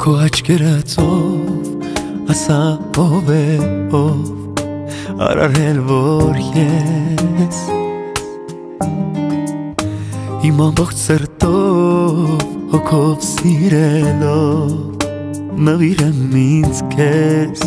քո աչքերածով ասա ով է ով արարել որ ես իմ ամբողջ սրտով հոգով սիրելով նվիրեմ ինձ քեզ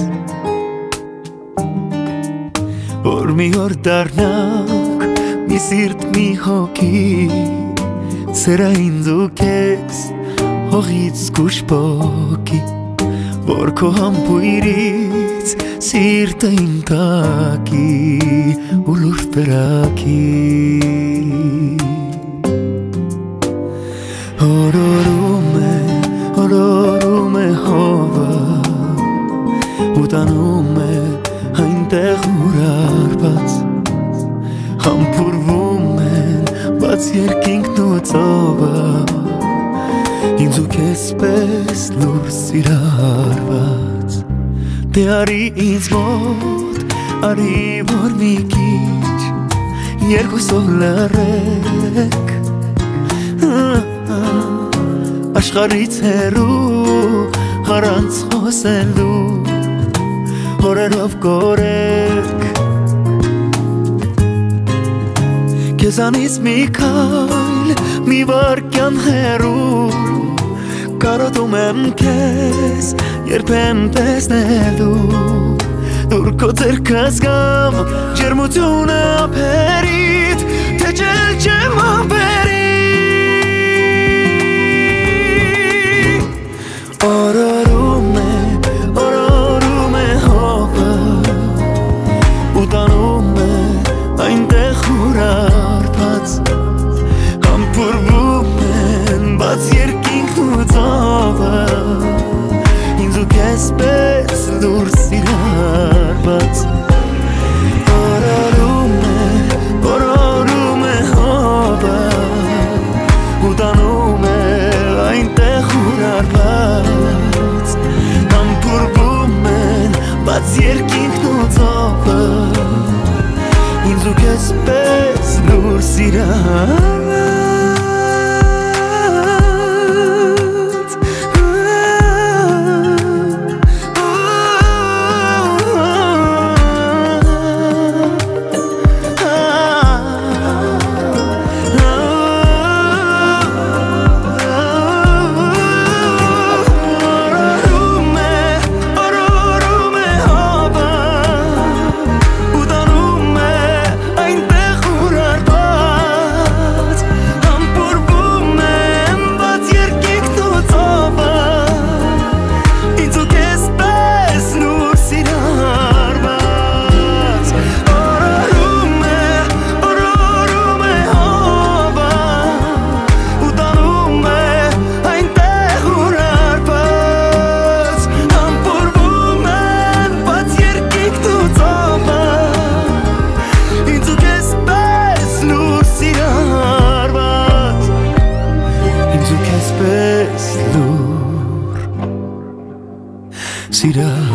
որ մի օր դառնանք մի սիրտ մի հոգի սերային դու քեզ հողից կուշ պոկի որ քո համբույրից սիրտը իմ տակի ու լուրջ տրակի հորորում է հովը ու տանում է այնտեղ ուրարված համբուրվում են բաց երկինքն ու ծովը ինձ ու քեզ պես լուրջ սիրարված դե արի ինձ մոտ արի որ մի քիչ երկուսով լռենք աշխարհից հեռու առանց խոսելու օրերով կորեք քեզանից մի քայլ մի վարկյան հեռու կարոտում եմ քեզ երբ եմ տեսնելու դուր քո ձեռքը զգամ ջերմությունը ափերիդ թե ջել չեմ ապերի օրորում է հովը ու տանում է այնտեղ ուրարված համբուրվում են բաց երկինքն ու ծովը ինձ ու քեզ պես լուրջ սիրարված օրորում է հովը ու տանում է այնտեղ ուրարված համբուրվում են բաց երկինքն ու ծովը ինձ ու քեզ պես լուրջ սիրարված Sira